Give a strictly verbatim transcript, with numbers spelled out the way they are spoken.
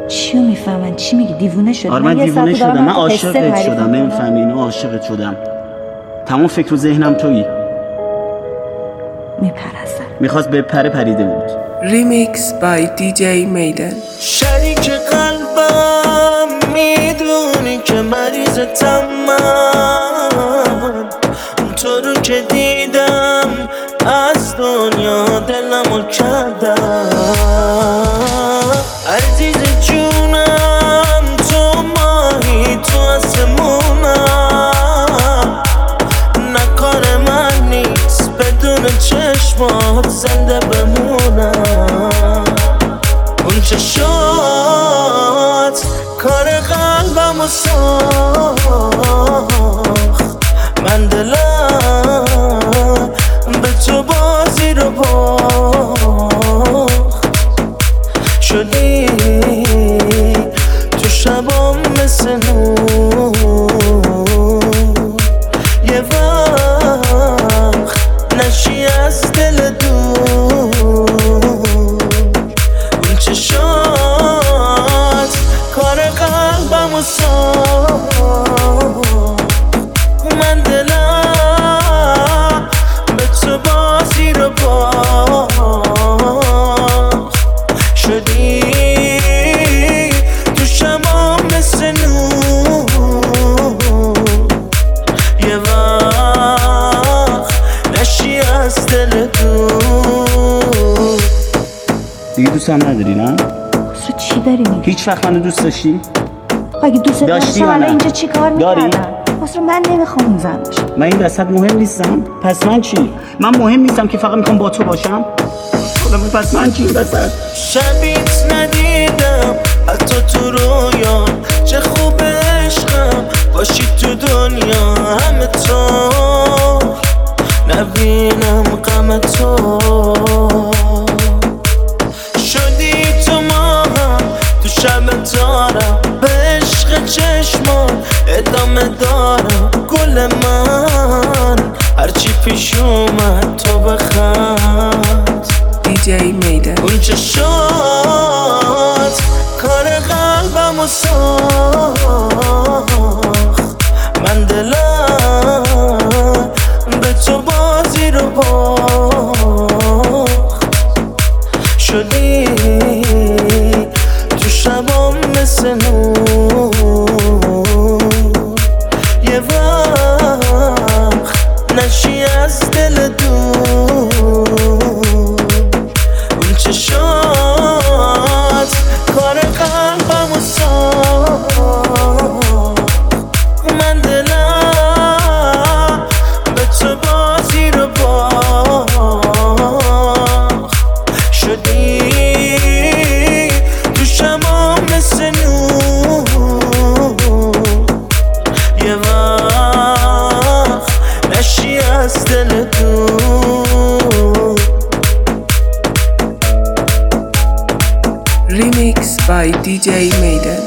چیو میفهمن؟ چی میگی؟ دیوونه شدی؟ آره من دیوونه شدم، من عاشقت شدم، نمیفهمی اینو؟ عاشقت شدم، تمام فکر و ذهنم تویی. میپرستم. میخواست بپره پریده بود. ریمیکس بای دی جی میدن. شریک قلبم میدونی که مریضتم من، تو رو که دیدم از دنیا دلمو کردم. عزیز جونم تو ماهی تو آسمونم، نکار من نیست بدون چشمات زنده بمونم. اون چشات کار قلبم و ساخت، من دلم به تو بازی رو باخت. شدی تو شبام مثل نور، یه وقت نشی از دل دور. اون چشات کار قلبم و ساخت، من دلم به تو بازی رو باخت. شدی تو شبام مثل نور، یه وقت نشی از دل دور. دیگه دوست هم نداری نه؟ تو چی داری میگی؟ هیچ وقت منو دوست داشتی؟ اگه دوست داشتی داشتم یا الان نه؟ اینجا چی کار داری؟ میکردم؟ اصلا من نمیخوام اون زن باشم. من این وسط مهم نیستم؟ پس من چی؟ من مهم نیستم که فقط میخوام با تو باشم؟ پس من چی این وسط؟ شبیت ندیدم حتی تو رویا، چه خوب عشقم باشی تو دنیا. همه تو نبینم غم تو، شدی تو ماهم تو شب تارم، به عشق چشمان ادامه دارم. گل من هرچی پیش اومد تو بخند. دی جی میدن. اون چشات کار قلبم و ساخت، من دلم به تو بازی رو باخت. شدی تو شبام مثل نور، یه وقت نشی از دل دور. اون چشات کار قلبم و ساخت، من دلم به تو بازی رو باخت. شدی تو شبام مثل نور، یه وقت نشی از دل دور. ریمیکس بای دی جی میدن.